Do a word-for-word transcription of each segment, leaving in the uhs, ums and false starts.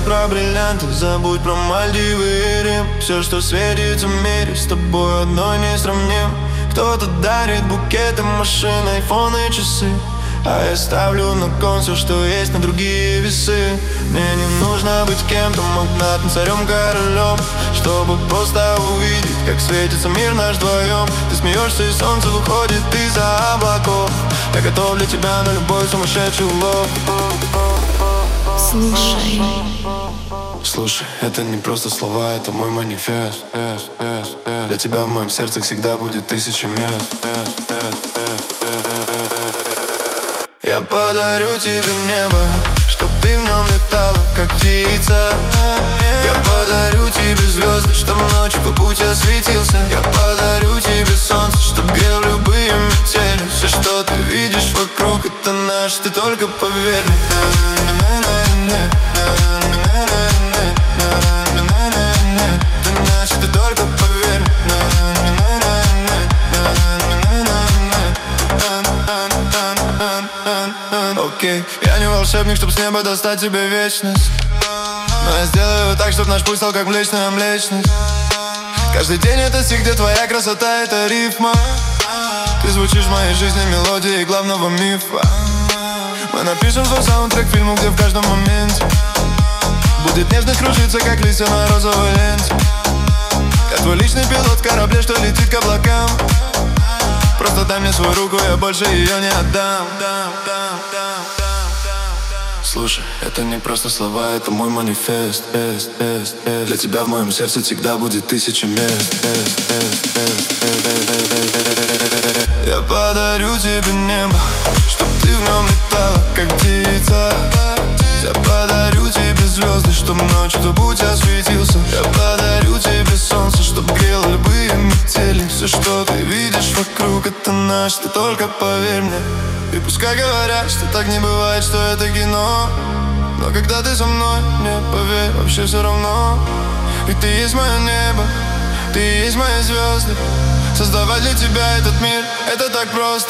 про бриллианты, забудь про Мальдивы и Рим. Все, что светится в мире, с тобой одной не сравним. Кто-то дарит букеты, машины, айфоны, часы, а я ставлю на кон все, что есть, на другие весы. Мне не нужно быть кем-то, магнатом, царем, королем, чтобы просто увидеть, как светится мир наш вдвоем. Ты смеешься, и солнце выходит из-за облаков. Я готов для тебя на любой сумасшедший улов. Слушай. Слушай, это не просто слова, это мой манифест. Для тебя в моем сердце всегда будет тысяча мест. Я подарю тебе небо, чтоб ты в нем летала, как птица. Я подарю тебе звезды, чтоб ночью по пути осветился. Я подарю тебе солнце, чтоб грел любые метели. Все, что ты видишь вокруг, это наш, ты только поверь мне. Ты наш, ты только поверь. Окей, я не волшебник, чтоб с неба достать тебе вечность, но я сделаю так, чтоб наш путь стал как Млечная Млечность. Каждый день это стих, где твоя красота — это рифма. Ты звучишь в моей жизни мелодией главного мифа. Мы напишем свой саундтрек фильму, где в каждом моменте будет нежность кружиться, как листья на розовой ленте. Я твой личный пилот в корабле, что летит к облакам. Просто дай мне свою руку, я больше ее не отдам. Слушай, это не просто слова, это мой манифест. Для тебя в моем сердце всегда будет тысяча мест. Я подарю тебе небо, чтоб ты в нем летала, как птица. Я подарю тебе звезды, чтоб ночью твой путь осветился. Я подарю тебе солнце, чтоб грело любые метели. Все, что ты видишь вокруг, это наш, ты только поверь мне. И пускай говорят, что так не бывает, что это кино, но когда ты со мной, мне, поверь, вообще все равно. Ведь ты есть мое небо, ты есть мои звезды. Создавать для тебя этот мир, это так просто.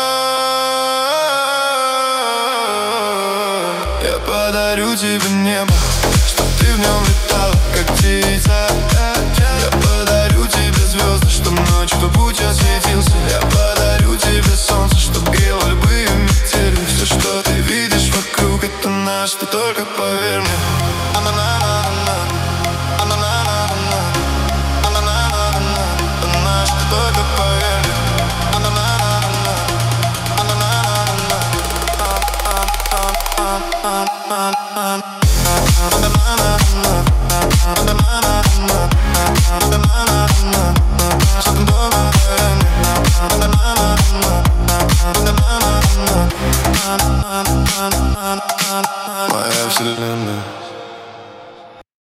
Я подарю тебе небо, чтоб ты в нем летала, как птица. Я подарю тебе звезды, чтоб ночью твой путь осветился. Я подарю тебе солнце, чтоб грело любые метели. Все, что ты видишь вокруг, это наш, ты только поверь.